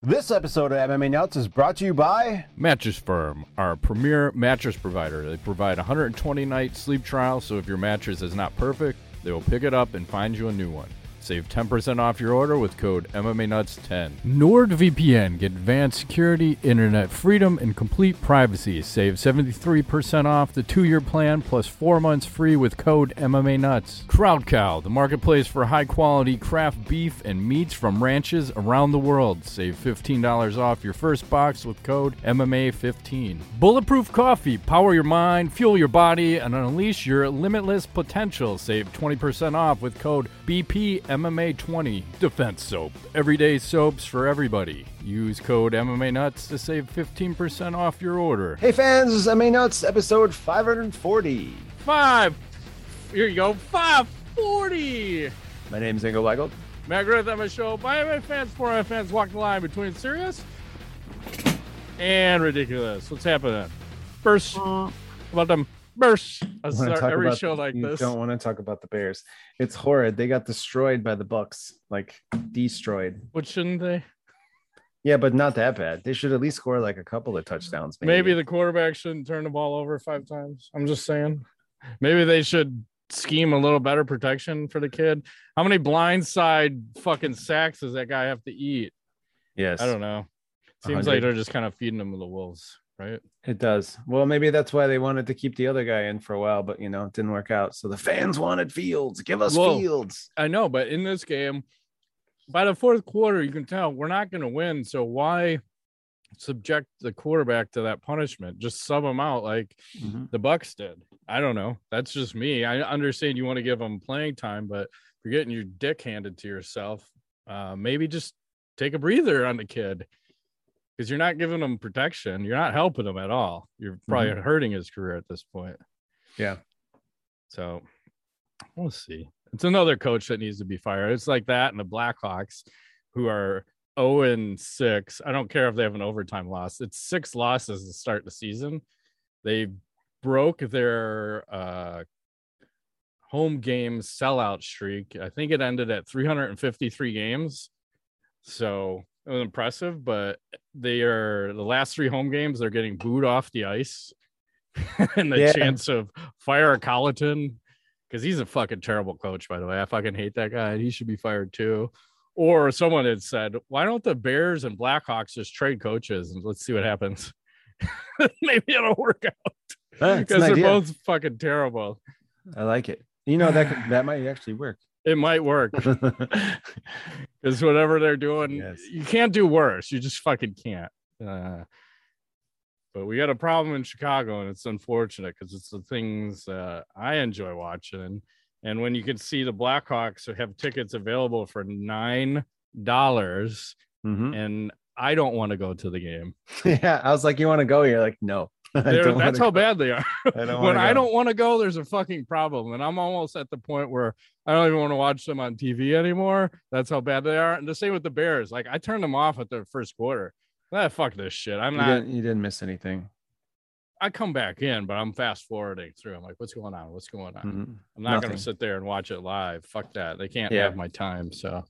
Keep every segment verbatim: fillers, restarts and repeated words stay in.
This episode of M M A Nuts is brought to you by Mattress Firm, our premier mattress provider. They provide a one hundred twenty night sleep trial, so if your mattress is not perfect, they will pick it up and find you a new one. Save ten percent off your order with code M M A Nuts ten. NordVPN. Get advanced security, internet freedom, and complete privacy. Save seventy-three percent off the two-year plan plus four months free with code M M A Nuts. Crowd Cow, the marketplace for high-quality craft beef and meats from ranches around the world. Save fifteen dollars off your first box with code M M A fifteen. Bulletproof Coffee. Power your mind, fuel your body, and unleash your limitless potential. Save twenty percent off with code B P M M A twenty. Defense Soap. Everyday soaps for everybody. Use code M M A Nuts to save fifteen percent off your order. Hey fans, this is M M A Nuts, episode five forty. Five. Here you go. five forty. My name's Ingo Weigel. Matt Griffith on my show. By M M A fans, for M M A fans, walk the line between serious and ridiculous. What's happening? First, about them. Burst. I start every show like you this. Don't want to talk about the Bears. It's horrid. They got destroyed by the Bucks, like destroyed. What shouldn't they? Yeah, but not that bad. They should at least score like a couple of touchdowns. Maybe, maybe the quarterback shouldn't turn the ball over five times. I'm just saying. Maybe they should scheme a little better protection for the kid. How many blindside fucking sacks does that guy have to eat? Yes. I don't know. Seems one hundred like they're just kind of feeding him to the wolves, right? It does. Well, maybe that's why they wanted to keep the other guy in for a while, but you know, it didn't work out. So the fans wanted Fields. Give us Well, Fields. I know, but in this game, by the fourth quarter, you can tell we're not going to win. So why subject the quarterback to that punishment? Just sub him out like Mm-hmm. the Bucks did. I don't know. That's just me. I understand you want to give him playing time, but if you're getting your dick handed to yourself, uh, maybe just take a breather on the kid. Because you're not giving him protection. You're not helping him at all. You're probably mm-hmm. hurting his career at this point. Yeah. So we'll see. It's another coach that needs to be fired. It's like that and the Blackhawks, who are oh and six. I don't care if they have an overtime loss. It's six losses to start the season. They broke their uh, home game sellout streak. I think it ended at three hundred fifty-three games. So it was impressive, but they are the last three home games. They're getting booed off the ice, and the yeah. chance of fire Colleton because he's a fucking terrible coach. By the way, I fucking hate that guy. He should be fired too. Or someone had said, "Why don't the Bears and Blackhawks just trade coaches and let's see what happens? Maybe it'll work out because they're both fucking terrible." I like it. You know that could, that might actually work. It might work because whatever they're doing, yes. You can't do worse. You just fucking can't. Uh, but we got a problem in Chicago, and it's unfortunate because it's the things uh, I enjoy watching. And when you can see the Blackhawks have tickets available for nine dollars, mm-hmm. and I don't want to go to the game. Yeah, I was like, "You want to go?" You're like, "No." That's how go. bad they are. I don't when I don't want to go, there's a fucking problem. And I'm almost at the point where I don't even want to watch them on T V anymore. That's how bad they are. And the same with the Bears. Like I turned them off at the first quarter. Ah, fuck this shit. I'm you not. Didn't, you didn't miss anything. I come back in, but I'm fast forwarding through. I'm like, what's going on? What's going on? Mm-hmm. I'm not going to sit there and watch it live. Fuck that. They can't yeah. have my time. So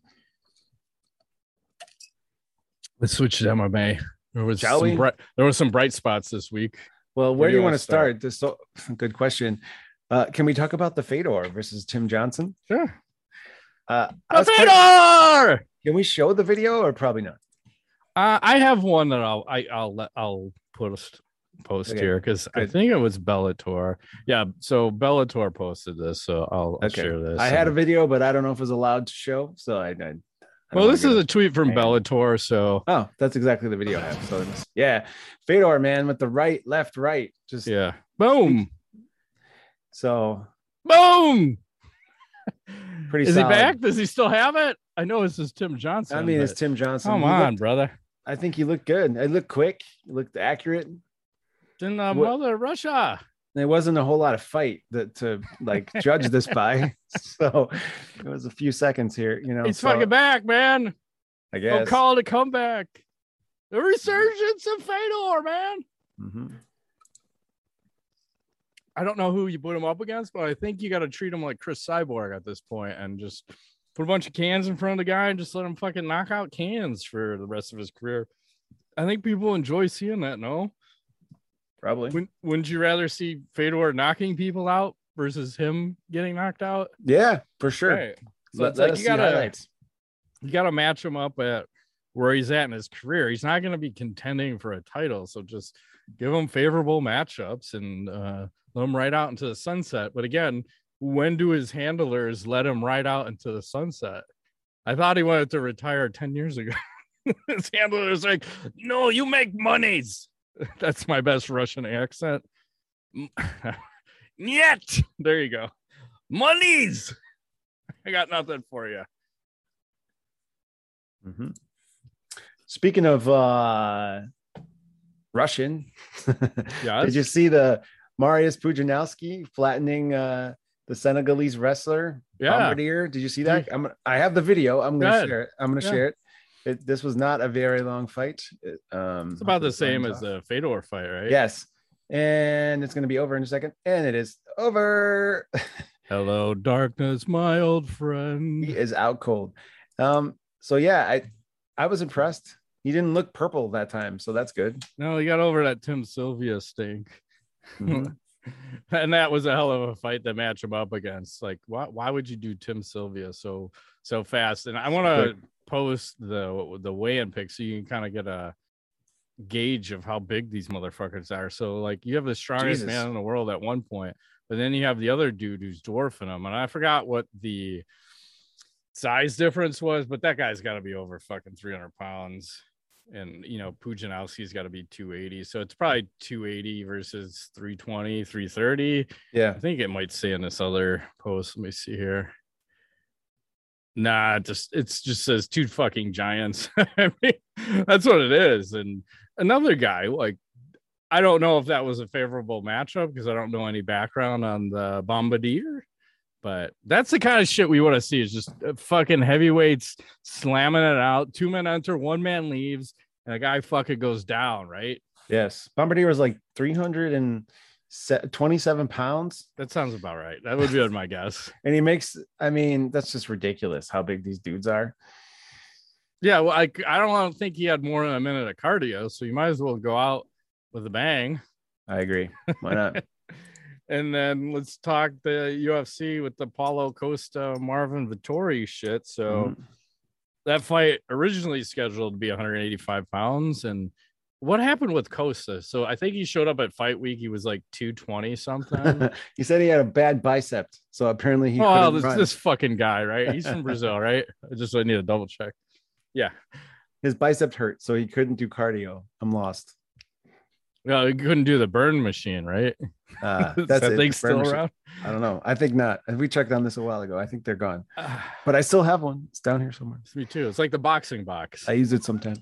let's switch to M M A. There was Shall some we? bright, there was some bright spots this week. Well, where, where do you, you want to start? start? This so, good question. Uh, can we talk about the Fedor versus Tim Johnson? Sure. Uh, the Fedor! Quite... Can we show the video or probably not? Uh, I have one that I'll I, I'll let I'll post post okay. here because I think it was Bellator. Yeah, so Bellator posted this, so I'll, I'll okay. share this. I and... had a video, but I don't know if it was allowed to show, so I. I Well, this is a tweet from Bellator, so oh, that's exactly the video I have. So yeah, Fedor, man, with the right, left, right, just yeah, boom. So boom. Pretty. Is solid. he back? Does he still have it? I know this is Tim Johnson. I mean, but... it's Tim Johnson. Come he on, looked, brother. I think he looked good. It looked quick. It looked accurate. In uh, Mother Russia. There wasn't a whole lot of fight that to like judge this by, so it was a few seconds here. You know, he's so, fucking back, man. I guess we'll call it a comeback. The resurgence of Fedor, man. Mm-hmm. I don't know who you put him up against, but I think you got to treat him like Chris Cyborg at this point and just put a bunch of cans in front of the guy and just let him fucking knock out cans for the rest of his career. I think people enjoy seeing that. No, probably. Wouldn't, wouldn't you rather see Fedor knocking people out versus him getting knocked out? Yeah, for sure. Right. So let, it's let like us you see gotta, highlights. You gotta match him up at where he's at in his career. He's not going to be contending for a title, so just give him favorable matchups and uh, let him ride out into the sunset. But again, when do his handlers let him ride out into the sunset? I thought he wanted to retire ten years ago. His handler's like, no, you make monies. That's my best Russian accent. Yet, there you go. Monies. I got nothing for you. Mm-hmm. Speaking of uh, Russian, yes. Did you see the Mariusz Pudzianowski flattening uh, the Senegalese wrestler yeah. Bombardier? Did you see that? I'm, I have the video. I'm going to share it. I'm going to yeah. share it. it. This was not a very long fight. It, um, it's about the same as the Fedor fight, right? Yes. And it's going to be over in a second. And it is over. Hello, darkness, my old friend. He is out cold. Um, so, yeah, I I was impressed. He didn't look purple that time, so that's good. No, he got over that Tim Sylvia stink. Mm-hmm. And that was a hell of a fight to match him up against. Like, why why would you do Tim Sylvia so so fast? And I want to post the the weigh-in pic so you can kind of get a gauge of how big these motherfuckers are. So, like, you have the strongest Jesus. man in the world at one point, but then you have the other dude who's dwarfing him. And I forgot what the size difference was, but that guy's got to be over fucking three hundred pounds. And, you know, Pudzianowski's got to be two eighty. So it's probably two eighty versus three twenty, three thirty. Yeah. I think it might say in this other post. Let me see here. Nah, it just it's just says two fucking giants. I mean, that's what it is. And another guy, like, I don't know if that was a favorable matchup because I don't know any background on the Bombardier. But that's the kind of shit we want to see is just fucking heavyweights slamming it out. Two men enter, one man leaves, and a guy fucking goes down, right? Yes. Bombardier was like three hundred twenty-seven pounds. That sounds about right. That would be my guess. And he makes, I mean, that's just ridiculous how big these dudes are. Yeah, well, I, I don't think he had more than a minute of cardio, so you might as well go out with a bang. I agree. Why not? And then let's talk the U F C with the Paulo Costa, Marvin Vettori shit. So mm-hmm. that fight originally scheduled to be one hundred eighty-five pounds. And what happened with Costa? So I think he showed up at fight week. He was like two twenty something. He said he had a bad bicep. So apparently he Oh, this, this fucking guy, right? He's from Brazil, right? I just I need a double check. Yeah. His bicep hurt, so he couldn't do cardio. I'm lost. Well, he couldn't do the burn machine, right? Uh, that's that it. thing still machine. around? I don't know. I think not. We checked on this a while ago. I think they're gone. But I still have one. It's down here somewhere. Me too. It's like the boxing box. I use it sometimes.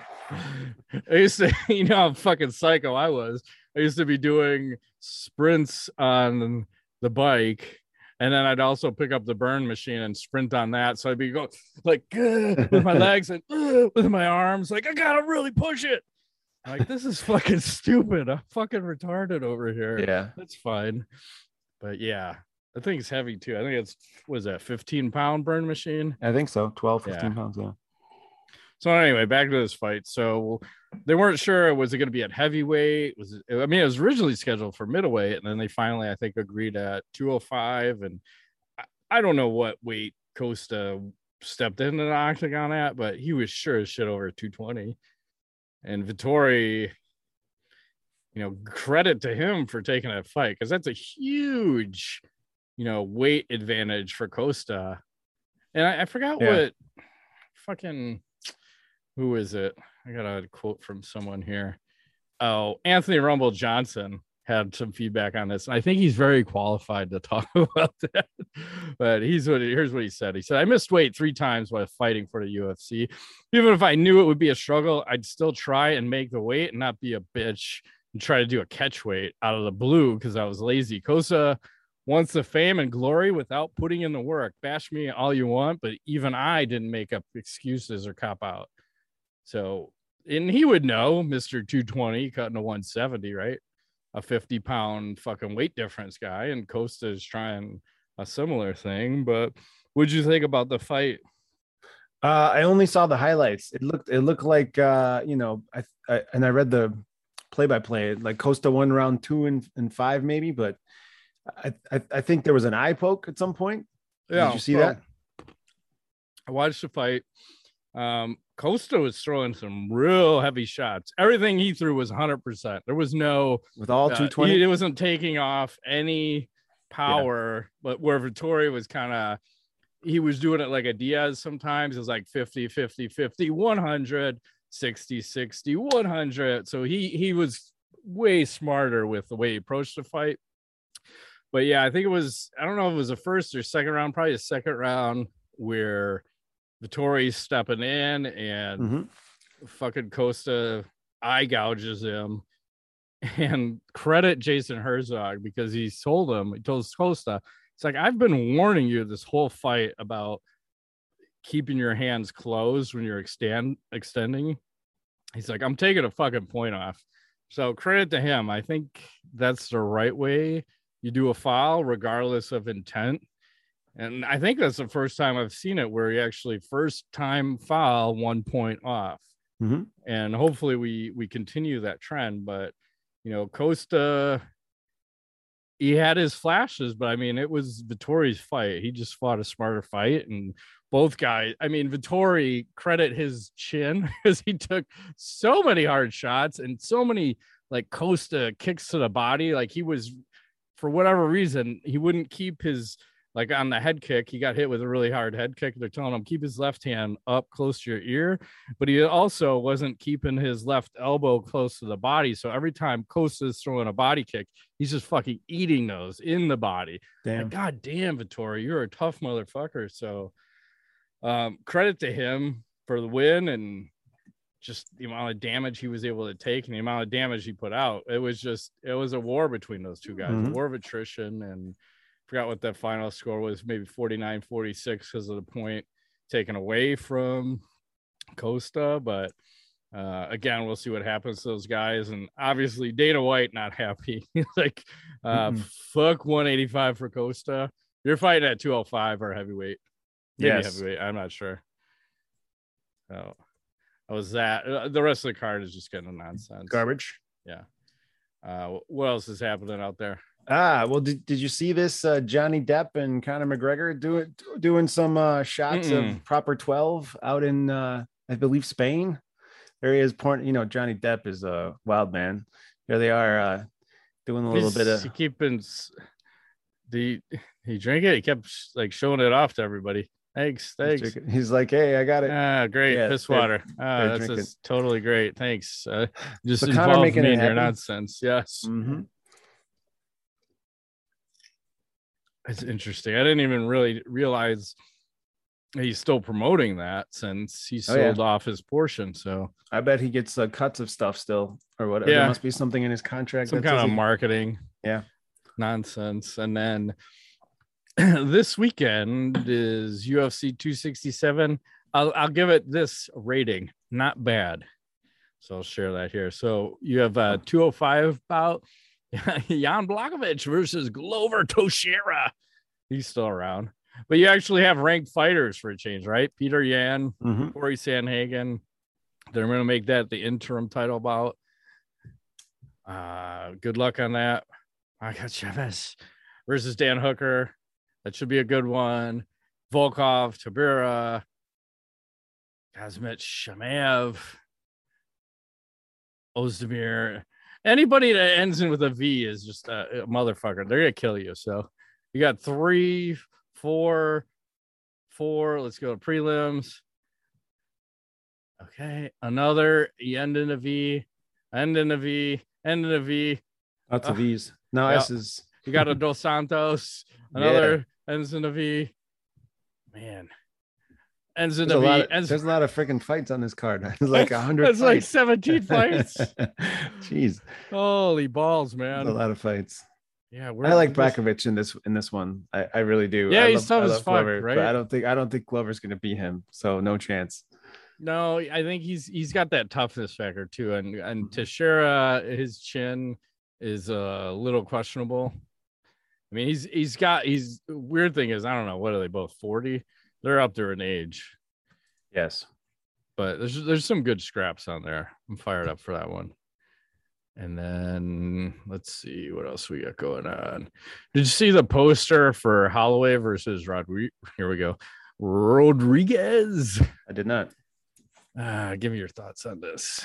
I used to, you know how fucking psycho I was. I used to be doing sprints on the bike, and then I'd also pick up the burn machine and sprint on that. So I'd be going like with my legs and with my arms, like I gotta really push it. Like, this is fucking stupid. I'm fucking retarded over here. Yeah, that's fine. But yeah, I think it's heavy too. I think it's, was that fifteen pound burn machine? I think so. twelve, fifteen yeah. pounds. Yeah. So anyway, back to this fight. So they weren't sure, was it going to be at heavyweight? Was it, I mean, it was originally scheduled for middleweight, and then they finally, I think, agreed at two oh five. And I, I don't know what weight Costa stepped into the octagon at, but he was sure as shit over two twenty. And Vettori, you know, credit to him for taking that fight, because that's a huge, you know, weight advantage for Costa. And I, I forgot yeah. what fucking, who is it? I got a quote from someone here. Oh, Anthony Rumble Johnson had some feedback on this, and I think he's very qualified to talk about that. But he's what here's what he said. He said, "I missed weight three times while fighting for the U F C. Even if I knew it would be a struggle, I'd still try and make the weight and not be a bitch and try to do a catch weight out of the blue because I was lazy. Costa wants the fame and glory without putting in the work. Bash me all you want, but even I didn't make up excuses or cop out." So, and he would know, Mister two twenty cutting to one seventy, right? A fifty pound fucking weight difference guy, and Costa is trying a similar thing. But What'd you think about the fight? Uh, I only saw the highlights. It looked it looked like uh, you know, I, I and I read the play by play. Like Costa won round two and, and five maybe, but I, I I think there was an eye poke at some point. Yeah, Did you see well, that? I watched the fight. Um, Costa was throwing some real heavy shots. Everything he threw was one hundred percent. There was no With all uh, two twenty, it wasn't taking off any power, yeah. But where Vettori was kind of, he was doing it like a Diaz sometimes. It was like fifty, fifty, fifty, one hundred, sixty, sixty, one hundred. So he he was way smarter with the way he approached the fight. But yeah, I think it was, I don't know if it was the first or second round, probably the second round, where Vettori's stepping in and mm-hmm. fucking Costa eye gouges him. And credit Jason Herzog, because he told him, he told Costa, it's like, I've been warning you this whole fight about keeping your hands closed when you're extend extending. He's like, I'm taking a fucking point off. So credit to him. I think that's the right way you do a foul, regardless of intent. And I think that's the first time I've seen it where he actually first time foul one point off. Mm-hmm. And hopefully we we continue that trend. But, you know, Costa, he had his flashes, but I mean, it was Vettori's fight. He just fought a smarter fight. And both guys, I mean, Vettori, credit his chin, because he took so many hard shots and so many like Costa kicks to the body. Like he was, for whatever reason, he wouldn't keep his, like on the head kick, he got hit with a really hard head kick. They're telling him keep his left hand up close to your ear, but he also wasn't keeping his left elbow close to the body. So every time Costa's throwing a body kick, he's just fucking eating those in the body. Damn. Like, God damn, Vettori, you're a tough motherfucker. So um, credit to him for the win and just the amount of damage he was able to take and the amount of damage he put out. It was just, it was a war between those two guys, mm-hmm. a war of attrition. And forgot what that final score was, maybe forty-nine forty-six because of the point taken away from Costa. But uh, again, we'll see what happens to those guys. And obviously Dana White not happy. like, uh, mm-hmm. fuck one eighty-five for Costa. You're fighting at two oh five or heavyweight. Maybe yes. heavyweight. I'm not sure. So that was that. Uh, the rest of the card is just kind of nonsense. Garbage. Yeah. Uh, what else is happening out there? Ah, well, did, did you see this uh, Johnny Depp and Conor McGregor doing doing some uh, shots Mm-mm. of Proper twelve out in, uh, I believe, Spain? There he is, porn. You know, Johnny Depp is a wild man. Here they are uh, doing a little He's, bit of. He keeping the he drank it. He kept like showing it off to everybody. Thanks, thanks. He's like, hey, I got it. Ah, great yeah, piss water. Ah, that's just totally great. Thanks. Uh, just so involve making me it in your happen. nonsense. Yes. Mm-hmm. It's interesting. I didn't even really realize he's still promoting that since he sold oh, yeah. off his portion. So I bet he gets uh, cuts of stuff still or whatever. Yeah. There must be something in his contract. Some kind of he... marketing. Yeah. Nonsense. And then this weekend is U F C two sixty-seven. I'll, I'll give it this rating. Not bad. So I'll share that here. So you have a two oh five bout. Jan Blachowicz versus Glover Teixeira. He's still around. But you actually have ranked fighters for a change, right? Peter Yan, mm-hmm. Corey Sandhagen. They're going to make that the interim title bout. Uh, good luck on that. I got Chavez versus Dan Hooker. That should be a good one. Volkov, Tabira, Kazmit Shamaev, Ozdemir. Anybody that ends in with a V is just a, a motherfucker. They're going to kill you. So you got three, four, four. Let's go to prelims. Okay. Another. You end in a V, end in a V, end in a V. Lots uh, of V's. No, yeah. S's. You got a Dos Santos. Another yeah. ends in a V. Man. Ends in there's a V. A of, ends... There's a lot of freaking fights on this card. There's like a hundred. It's like seventeen fights. Jeez. Holy balls, man. There's a lot of fights. Yeah, I like Blachowicz in this in this one. I, I really do. Yeah, I he's love, tough as fuck, Glover, right? But I don't think I don't think Glover's gonna beat him. So no chance. No, I think he's he's got that toughness factor too. And and Teixeira, his chin is a little questionable. I mean, he's he's got he's weird thing is I don't know what are they both forty? They're up there in age. Yes, but there's there's some good scraps on there. I'm fired up for that one. And then let's see what else we got going on. Did you see the poster for Holloway versus Rodriguez? Here we go. Rodriguez. I did not. Uh, give me your thoughts on this.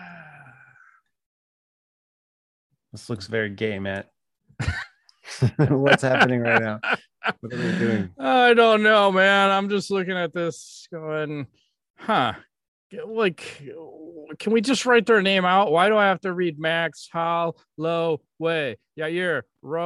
This looks very gay, Matt. What's happening right now? What are they doing? I don't know, man. I'm just looking at this going, huh? Like, can we just write their name out? Why do I have to read Max Holloway? Yair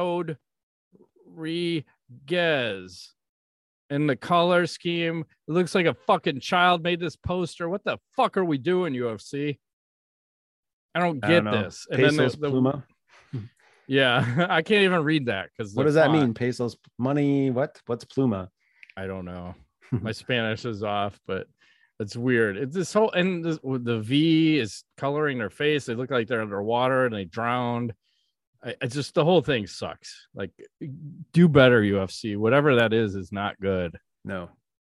Rodriguez. And the color scheme, it looks like a fucking child made this poster. What the fuck are we doing, U F C? I don't get I don't this. And Pesos then the, the, Pluma. Yeah, I can't even read that because what does font. that mean? Pesos money? What? What's Pluma? I don't know. My Spanish is off, but it's weird. It's this whole and this, the V is coloring their face. They look like they're underwater and they drowned. I, it's just the whole thing sucks. Like, do better, U F C. Whatever that is is not good. No.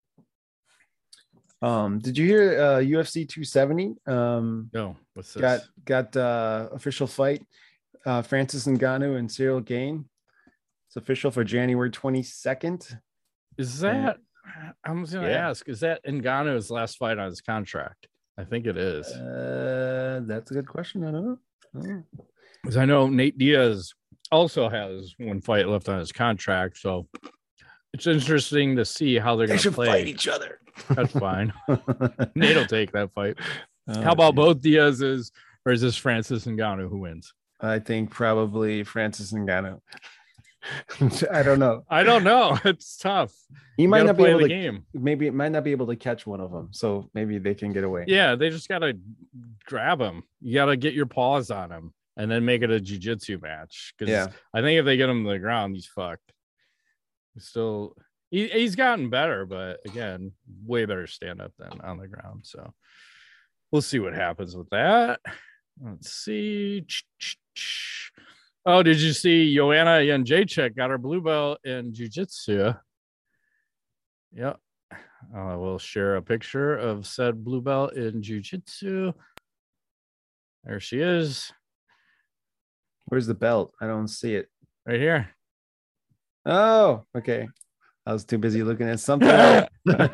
Um, did you hear uh, U F C two seventy? Um, no. What's this? Got got uh, official fight. Uh, Francis Ngannou and Cyril Gane. It's official for January twenty-second. Is that? And, I was going to yeah. ask. Is that Ngannou's last fight on his contract? I think it is. Uh, that's a good question. I don't know. Oh. Because I know Nate Diaz also has one fight left on his contract, so it's interesting to see how they're going to play. Fight each other. That's fine. Nate will take that fight. Oh, how about geez. both Diaz's, or is this Francis Ngannou who wins? I think probably Francis Ngannou. I don't know. I don't know. It's tough. He you might not be able the to. Game. Maybe it might not be able to catch one of them, so maybe they can get away. Yeah, they just gotta grab him. You gotta get your paws on him, and then make it a jiu-jitsu match. Because yeah. I think if they get him to the ground, he's fucked. He's still, he, he's gotten better, but again, way better stand up than on the ground. So we'll see what happens with that. Let's see. Oh, did you see Joanna Jędrzejczyk got her blue belt in jiu-jitsu? Yep. I will share a picture of said blue belt in jiu-jitsu. There she is. Where's the belt? I don't see it. Right here. Oh, okay. I was too busy looking at something. Well,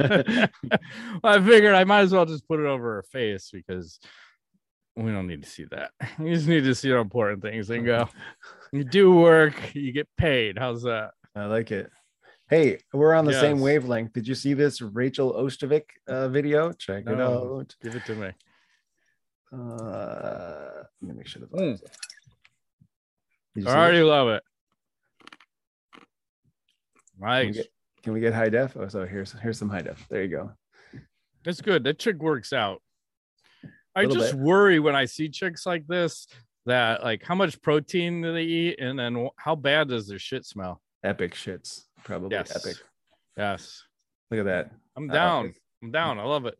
I figured I might as well just put it over her face because we don't need to see that. You just need to see the important things and go. You do work, you get paid. How's that? I like it. Hey, we're on the yes. same wavelength. Did you see this Rachel Ostovic uh, video? Check no, it out. Give it to me. Uh, let me make sure the mm. I already it? love it. Nice. Can we, get, can we get high def? Oh, so here's here's some high def. There you go. That's good. That chick works out. I just bit. worry when I see chicks like this that like how much protein do they eat and then how bad does their shit smell? Epic shits. Probably yes. epic. Yes. Look at that. I'm down. I'm down. I love it.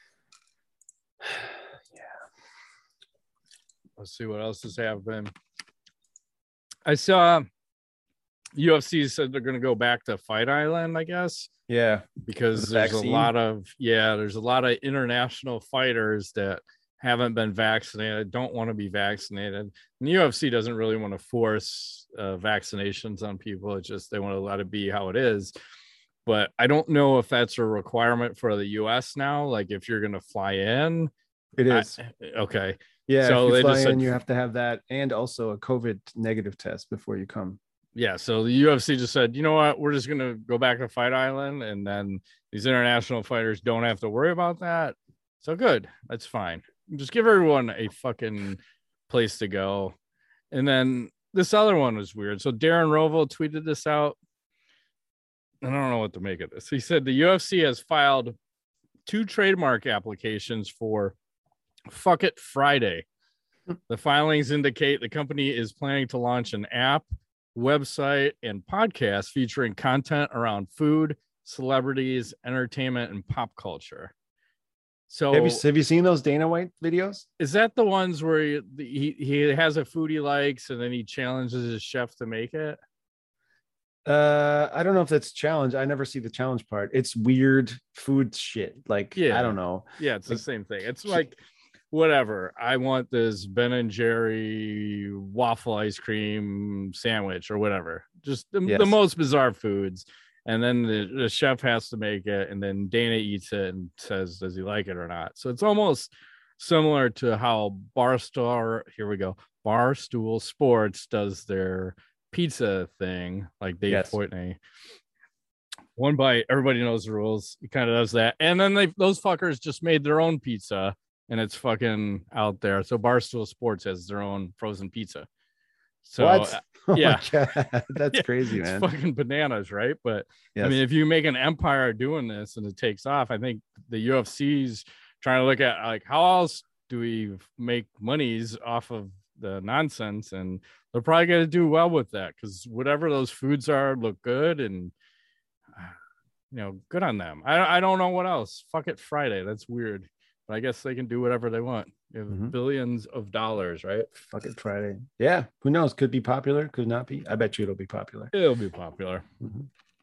Yeah. Let's see what else has happened. I saw U F C said they're going to go back to Fight Island, I guess. Yeah. Because the there's vaccine. a lot of, yeah, there's a lot of international fighters that haven't been vaccinated, don't want to be vaccinated. And the U F C doesn't really want to force uh, vaccinations on people. It's just they want to let it be how it is. But I don't know if that's a requirement for the U S now. Like if you're going to fly in. It is. I, okay. Yeah. So if you they fly just in, said, you have to have that and also a COVID negative test before you come. Yeah, so the U F C just said, you know what, we're just going to go back to Fight Island, and then these international fighters don't have to worry about that. So good, that's fine. Just give everyone a fucking place to go. And then this other one was weird. So Darren Rovell tweeted this out. I don't know what to make of this. He said the U F C has filed two trademark applications for Fuck It Friday. The filings indicate the company is planning to launch an app, website, and podcast featuring content around food, celebrities, entertainment, and pop culture. So have you, have you seen those Dana White videos? Is that the ones where he, he he has a food he likes and then he challenges his chef to make it? Uh, I don't know if that's challenge. I never see the challenge part. It's weird food shit. Like, Yeah. I don't know. Yeah, it's like, the same thing. It's like, whatever. I want this Ben and Jerry waffle ice cream sandwich or whatever. Just the, yes. the most bizarre foods. And then the, the chef has to make it, and then Dana eats it and says, does he like it or not? So it's almost similar to how Barstool, here we go, Barstool Sports does their pizza thing, like Dave Yes. Portnoy. One bite, everybody knows the rules. He kind of does that. And then they those fuckers just made their own pizza, and it's fucking out there. So Barstool Sports has their own frozen pizza. So what? Oh yeah, that's yeah, crazy, it's man. fucking bananas, right? But yes. I mean, if you make an empire doing this and it takes off, I think the U F C's trying to look at like how else do we make monies off of the nonsense, and they're probably going to do well with that because whatever those foods are look good, and you know, good on them. I I don't know what else. Fuck it, Friday. That's weird, but I guess they can do whatever they want. You have mm-hmm. billions of dollars, right? Fuck it, Friday. Yeah, who knows? Could be popular, could not be. I bet you it'll be popular. It'll be popular. Mm-hmm.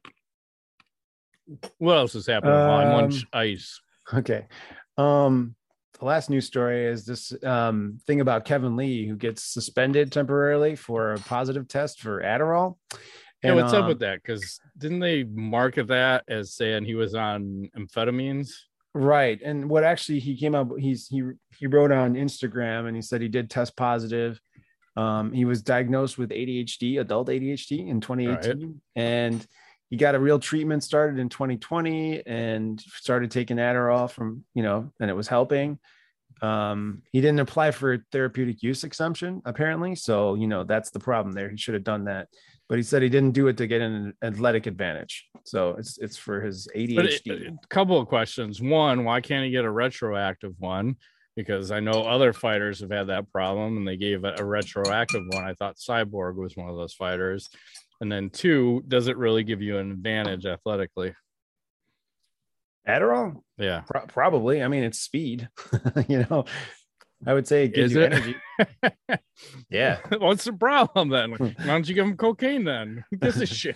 What else is happening um, on Munch Ice? Okay. Um, the last news story is this um, thing about Kevin Lee, who gets suspended temporarily for a positive test for Adderall. And, yeah, what's um, up with that? Because didn't they market that as saying he was on amphetamines? Right. And what actually he came up, he's he he wrote on Instagram and he said he did test positive. Um, he was diagnosed with A D H D, adult A D H D in twenty eighteen. Right. And he got a real treatment started in twenty twenty and started taking Adderall from, you know, and it was helping. Um, he didn't apply for a therapeutic use exemption, apparently. So, you know, that's the problem there. He should have done that. But he said he didn't do it to get an athletic advantage. So it's it's for his A D H D. But a couple of questions. One, why can't he get a retroactive one? Because I know other fighters have had that problem and they gave a, a retroactive one. I thought Cyborg was one of those fighters. And then two, does it really give you an advantage athletically? Adderall? Yeah. Pro- probably. I mean, it's speed. you know, I would say it gives Is you it? energy. Yeah. What's the problem then? Why don't you give him cocaine then? Who gives a shit?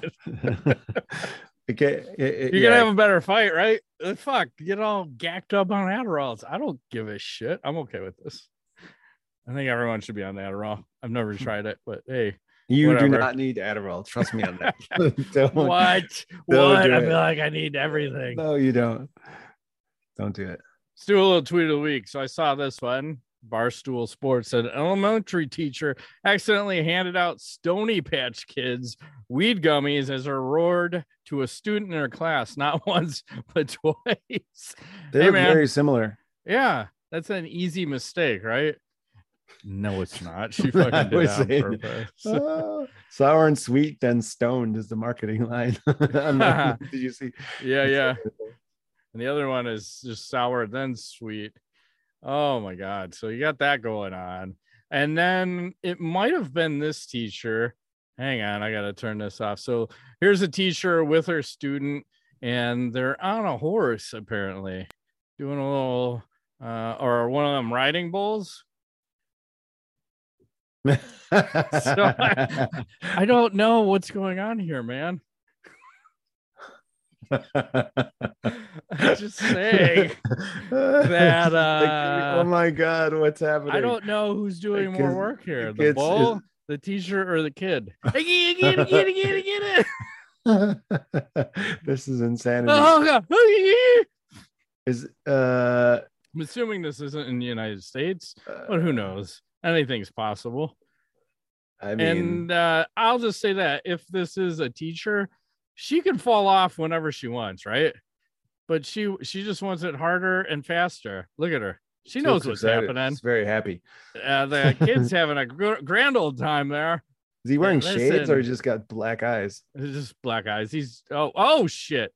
Okay, it, it, You're yeah. gonna have a better fight, right? Fuck, get all gacked up on Adderall. I don't give a shit. I'm okay with this. I think everyone should be on Adderall. I've never tried it, but hey, you whatever. do not need Adderall. Trust me on that. don't, what? Don't what? do I it. feel like I need everything. No, you don't. Don't do it. Let's do a little tweet of the week. So I saw this one. Barstool Sports said an elementary teacher accidentally handed out Stony Patch Kids weed gummies as a reward to a student in her class, not once but twice. They're hey, man. very similar. Yeah, that's an easy mistake, right? No, it's not. She fucking did that on purpose. uh, sour and sweet, then stoned is the marketing line. Did you see? Yeah, yeah. And the other one is just sour, then sweet. Oh my God. So you got that going on. And then it might have been this teacher. Hang on, I got to turn this off. So here's a teacher with her student, and they're on a horse, apparently, doing a little, uh, or one of them riding bulls. so I, I don't know what's going on here, man. I'm just saying that uh oh my God, what's happening? I don't know who's doing more work here, the bull, is... the teacher, or the kid. I get it, get it, get it, get it. This is insanity. Oh God. Is uh I'm assuming this isn't in the United States, but who knows? Anything's possible. I mean, and uh I'll just say that if this is a teacher, she can fall off whenever she wants, right? But she she just wants it harder and faster. Look at her. She knows what's excited. happening. She's very happy. Uh, the kid's having a gr- grand old time there. Is he wearing Listen, shades or just got black eyes? It's just black eyes. He's oh oh shit.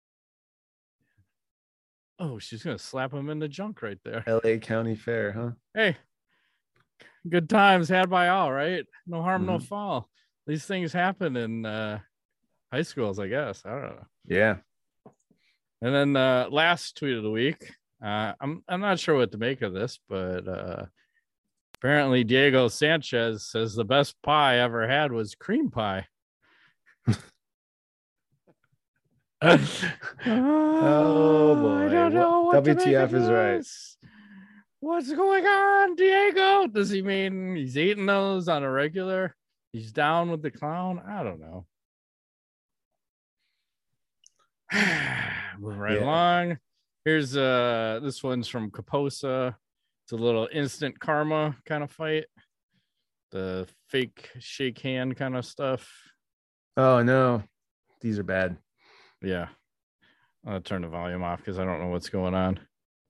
Oh, she's gonna slap him in the junk right there. L A County Fair, huh? Hey, good times had by all, right? No harm, mm-hmm. no foul. These things happen in uh, high schools, I guess. I don't know. Yeah. And then uh, last tweet of the week. Uh, I'm I'm not sure what to make of this, but uh, apparently Diego Sanchez says the best pie I ever had was cream pie. Oh boy. I don't know what W T F to make is right. What's going on, Diego? Does he mean he's eating those on a regular? He's down with the clown? I don't know. Moving right yeah. along. Here's uh this one's from Kaposa. It's a little instant karma kind of fight. The fake shake hand kind of stuff. Oh no, these are bad. Yeah. I'll turn the volume off because I don't know what's going on.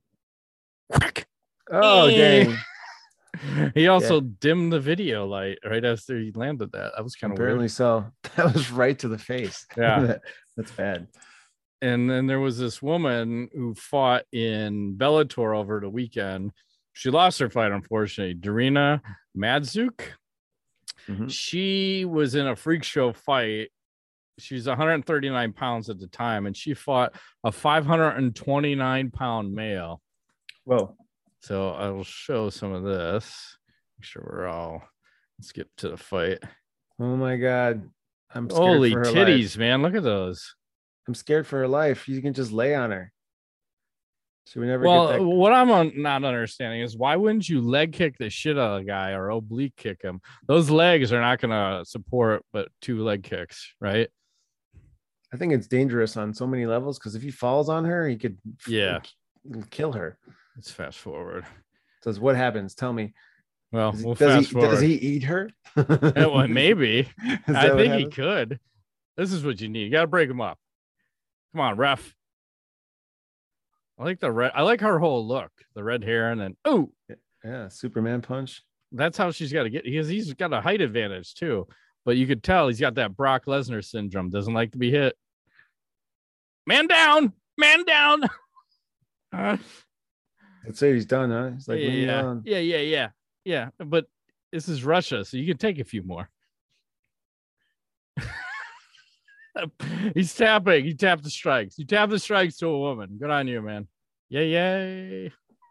Oh dang. He also yeah. dimmed the video light right after he landed that. That was kind of apparently weird. So. That was right to the face. Yeah. That's bad. And then there was this woman who fought in Bellator over the weekend. She lost her fight, unfortunately. Darina Madzuk. Mm-hmm. She was in a freak show fight. She's one hundred thirty-nine pounds at the time, and she fought a five hundred twenty-nine pound male. Whoa. So I will show some of this. Make sure we're all, let's get to the fight. Oh my God. I'm scared Holy for her titties, life. man. Look at those. I'm scared for her life. You can just lay on her. So we never well, get that. What I'm on, not understanding is why wouldn't you leg kick the shit out of the guy or oblique kick him? Those legs are not going to support but two leg kicks, right? I think it's dangerous on so many levels because if he falls on her, he could yeah kill her. Let's fast forward. So what happens? Tell me. Well, does he, we'll does fast he, forward. Does he eat her? Well, maybe. I think he could. This is what you need. You got to break him up. Come on, ref. I like the red. I like her whole look. The red hair and then, oh. Yeah, Superman punch. That's how she's got to get. Because he's got a height advantage, too. But you could tell he's got that Brock Lesnar syndrome. Doesn't like to be hit. Man down. Man down. Uh, Let's say he's done, huh? He's like, yeah, yeah, yeah, yeah, yeah, yeah. But this is Russia, so you can take a few more. He's tapping. He tapped the strikes. You tap the strikes to a woman. Good on you, man. Yay, yay.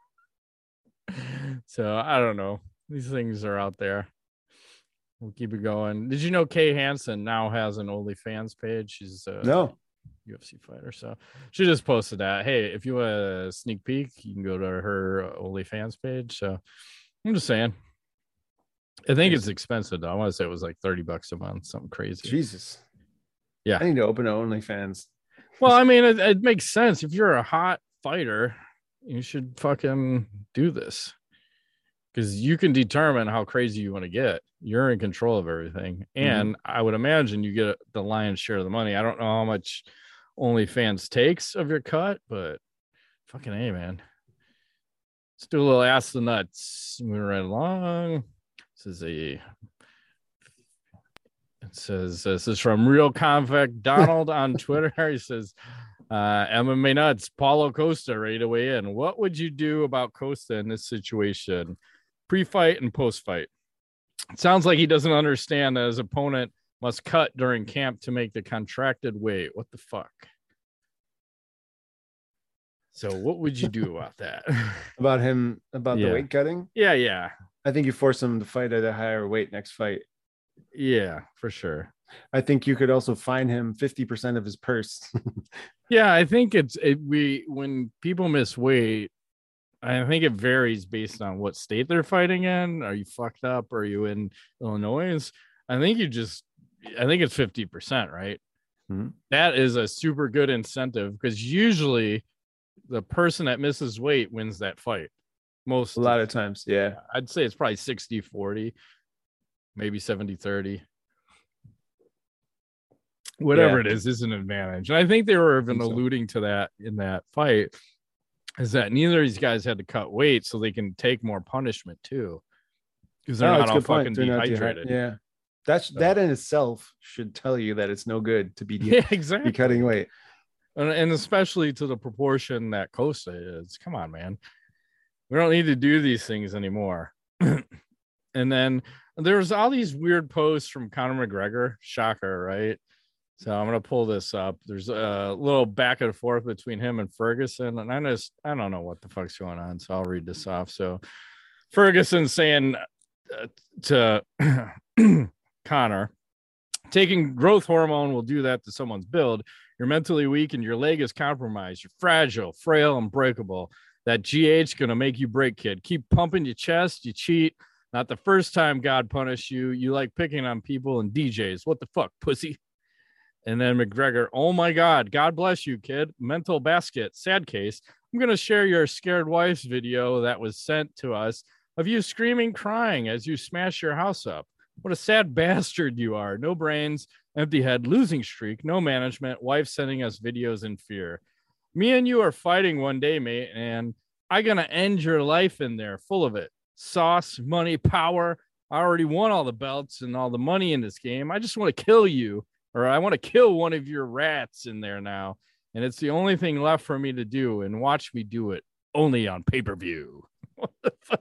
So I don't know. These things are out there. We'll keep it going. Did you know Kay Hansen now has an OnlyFans page? She's uh, no. U F C fighter. So she just posted that. Hey, if you want a sneak peek, you can go to her OnlyFans page. So I'm just saying. I think it's expensive though. I want to say it was like thirty bucks a month, something crazy. Jesus. Yeah. I need to open OnlyFans. Well, I mean, it, it makes sense. If you're a hot fighter, you should fucking do this. Because you can determine how crazy you want to get. You're in control of everything. And mm-hmm. I would imagine you get the lion's share of the money. I don't know how much OnlyFans takes of your cut, but fucking A, man. Let's do a little ass the nuts. Moving right along. This is a it says this is from Real Convict Donald on Twitter. He says uh M M A nuts, Paulo Costa ready to weigh in. What would you do about Costa in this situation? Pre-fight and post-fight. It sounds like he doesn't understand that his opponent must cut during camp to make the contracted weight. What the fuck? So what would you do about that? About him, about yeah. the weight cutting? Yeah, yeah. I think you force him to fight at a higher weight next fight. Yeah, for sure. I think you could also fine him fifty percent of his purse. Yeah, I think it's it, we when people miss weight, I think it varies based on what state they're fighting in. Are you fucked up? Are you in Illinois? I think you just, I think it's fifty percent, right? Mm-hmm. That is a super good incentive because usually the person that misses weight wins that fight. Most a lot of times, yeah. I'd say it's probably sixty forty, maybe seventy thirty. Whatever yeah. it is, is an advantage. And I think they were even alluding so. to that in that fight, is that neither of these guys had to cut weight so they can take more punishment too. Because they're oh, not all fucking dehydrated. Dehydrated. Yeah. That's so. That in itself should tell you that it's no good to be, de- yeah, exactly. be cutting weight. And, and especially to the proportion that Costa is. Come on, man. We don't need to do these things anymore. And then there's all these weird posts from Conor McGregor. Shocker, right? So I'm going to pull this up. There's a little back and forth between him and Ferguson. And I just, I don't know what the fuck's going on. So I'll read this off. So Ferguson saying uh, to Conor, taking growth hormone will do that to someone's build. You're mentally weak and your leg is compromised. You're fragile, frail, and breakable. That G H gonna make you break, kid. Keep pumping your chest. You cheat. Not the first time God punished you. You like picking on people and D Js. What the fuck, pussy? And then McGregor, oh my God, God bless you, kid. Mental basket, sad case. I'm going to share your scared wife's video that was sent to us of you screaming, crying as you smash your house up. What a sad bastard you are. No brains, empty head, losing streak, no management, wife sending us videos in fear. Me and you are fighting one day, mate, and I'm going to end your life in there, full of it. Sauce, money, power. I already won all the belts and all the money in this game. I just want to kill you. Or I want to kill one of your rats in there now. And it's the only thing left for me to do. And watch me do it only on pay-per-view. What the fuck?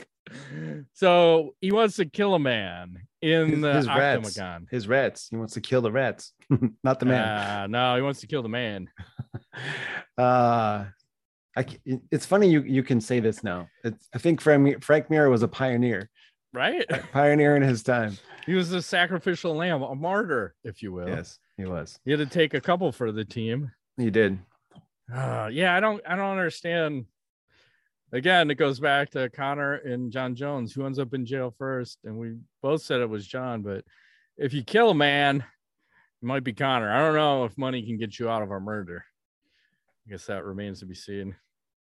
So he wants to kill a man in his, the his Octagon. Rats. His rats. He wants to kill the rats, not the man. Uh, no, he wants to kill the man. uh, I, it's funny you, you can say this now. It's, I think Frank, Frank Mir was a pioneer. Right? A pioneer in his time. He was a sacrificial lamb, a martyr, if you will. Yes, he was. He had to take a couple for the team. He did. Uh, yeah, I don't I don't understand. Again, it goes back to Connor and John Jones, who ends up in jail first. And we both said it was John, but if you kill a man, it might be Connor. I don't know if money can get you out of a murder. I guess that remains to be seen.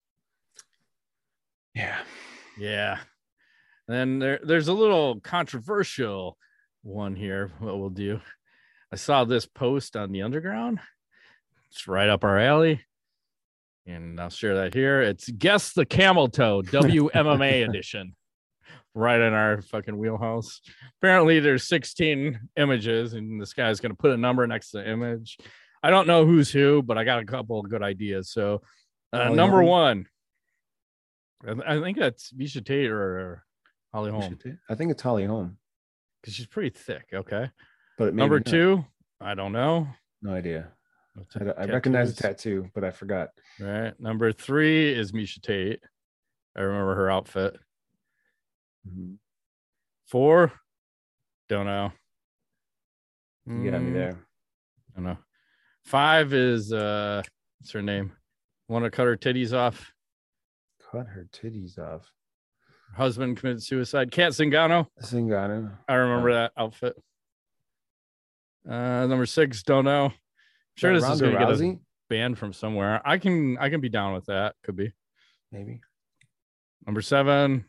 Yeah. Yeah. And then there, there's a little controversial one here. What we'll do. I saw this post on the Underground. It's right up our alley. And I'll share that here. It's Guess the Camel Toe W M M A edition. Right in our fucking wheelhouse. Apparently there's sixteen images and this guy's going to put a number next to the image. I don't know who's who, but I got a couple of good ideas. So uh, number one, I think that's Misha Tate or Holly Holm. I think it's Holly Holm. Because she's pretty thick. Okay. But number not. two, I don't know. No idea. I, I recognize the tattoo, but I forgot. Right. Number three is Misha Tate. I remember her outfit. Mm-hmm. Four, don't know. You got me there. I don't know. Five is uh, what's her name? Want to cut her titties off? Cut her titties off. Her husband committed suicide. Kat Zingano. Zingano. I remember oh. that outfit. Uh, number six, don't know. Sure, this is going to get a ban from somewhere. I can I can be down with that. Could be. Maybe. Number seven.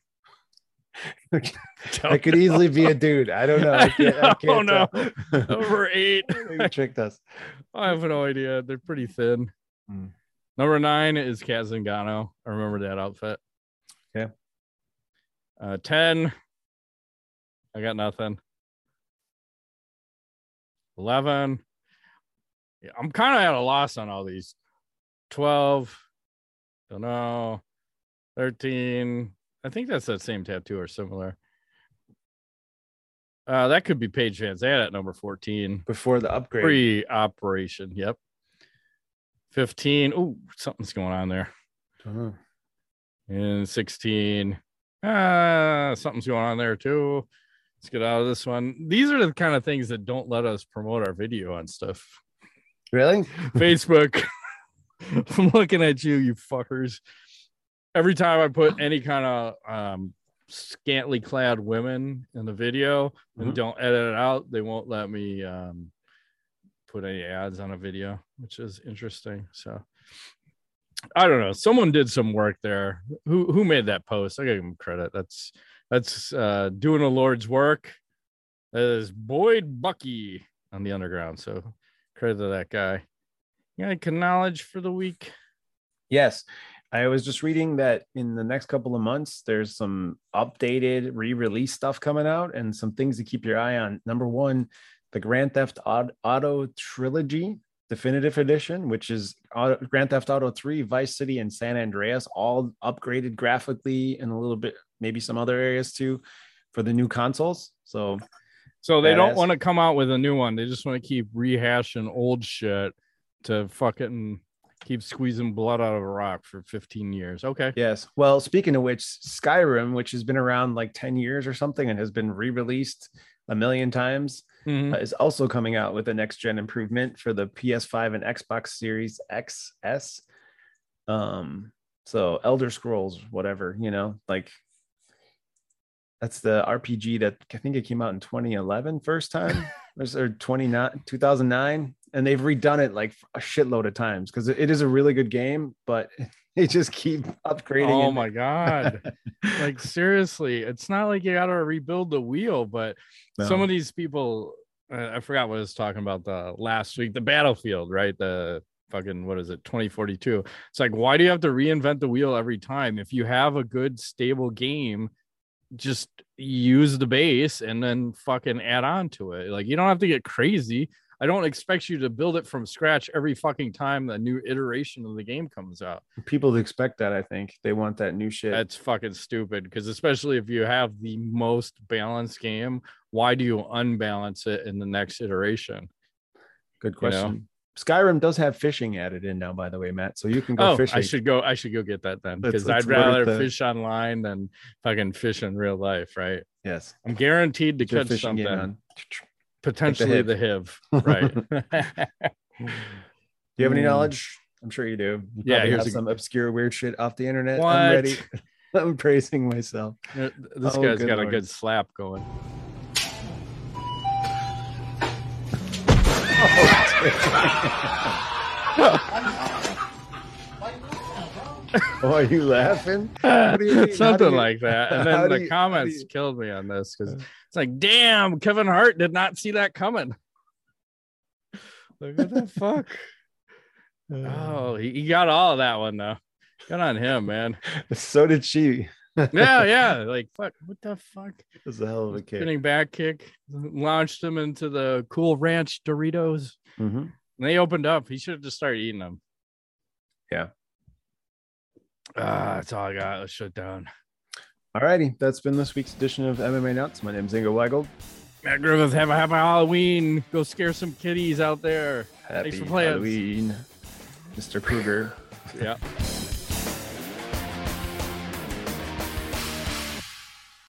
It could easily be a dude. I don't know. I can't, I can't oh no. Number eight. You tricked us. I have no idea. They're pretty thin. Hmm. Number nine is Kat Zingano. I remember that outfit. Okay. Uh, ten. I got nothing. Eleven. Yeah, I'm kind of at a loss on all these. twelve. Don't know. thirteen. I think that's that same tattoo or similar. Uh, that could be Paige Van Zandt at number fourteen. Before the upgrade. Pre-operation. Yep. fifteen. Oh, something's going on there. Don't know. And sixteen. Ah, something's going on there too. Let's get out of this one. These are the kind of things that don't let us promote our video on stuff. Really? Facebook. I'm looking at you, you fuckers. Every time I put any kind of um, scantily clad women in the video mm-hmm. and don't edit it out, they won't let me um, put any ads on a video, which is interesting. So I don't know. Someone did some work there. Who who made that post? I give him credit. That's that's uh, doing the Lord's work. That is Boyd Bucky on the Underground. So credit to that guy. You got any knowledge for the week? Yes. I was just reading that in the next couple of months, there's some updated re-release stuff coming out and some things to keep your eye on. Number one, the Grand Theft Auto Trilogy Definitive Edition, which is Grand Theft Auto three, Vice City, and San Andreas, all upgraded graphically and a little bit, maybe some other areas too, for the new consoles. So, so they don't want to come out with a new one. They just want to keep rehashing old shit to fucking Keep squeezing blood out of a rock for fifteen years. Okay. Yes. Well, speaking of which, Skyrim, which has been around like ten years or something and has been re-released a million times, mm-hmm. uh, is also coming out with a next gen improvement for the P S five and Xbox Series X S. Um, so Elder Scrolls, whatever, you know, like that's the R P G that I think it came out in twenty eleven first time or twenty-nine, two thousand nine. And they've redone it like a shitload of times because it is a really good game, but they just keep upgrading. Oh it. my God. Like seriously, it's not like you got to rebuild the wheel, but no. Some of these people, uh, I forgot what I was talking about the last week, the Battlefield, right? The fucking, what is it? twenty forty-two. It's like, why do you have to reinvent the wheel every time? If you have a good, stable game, just use the base and then fucking add on to it. Like you don't have to get crazy. I don't expect you to build it from scratch every fucking time a new iteration of the game comes out. People expect that. I think they want that new shit. That's fucking stupid. Because especially if you have the most balanced game, why do you unbalance it in the next iteration? Good question. You know? Skyrim does have fishing added in now, by the way, Matt. So you can go oh, fishing. I should go. I should go get that then, because I'd rather the... fish online than fucking fish in real life, right? Yes, I'm guaranteed to catch something. Potentially the H I V, right? Do you have any knowledge? I'm sure you do. You yeah, here's have a... some obscure weird shit off the internet. What? I'm ready. I'm praising myself. This oh, guy's got Lord. a good slap going. Oh, are you laughing? What do you mean? Something you... like that. And then the you... comments you... killed me on this because it's like, damn, Kevin Hart did not see that coming. Like, what the fuck? Oh, he, he got all of that one though. Good on him, man. So did she. yeah, yeah. Like, fuck, what the fuck? It was a hell of a kick. Spinning back kick, launched him into the Cool Ranch Doritos. Mm-hmm. And they opened up. He should have just started eating them. Yeah. Ah, that's all I got. Let's shut down. All righty. That's been this week's edition of M M A Nuts. My name's Ingo Weigel. Matt Griffith, have a happy Halloween. Go scare some kitties out there. Happy Thanks for playing. Halloween, Mister Kruger. Yeah.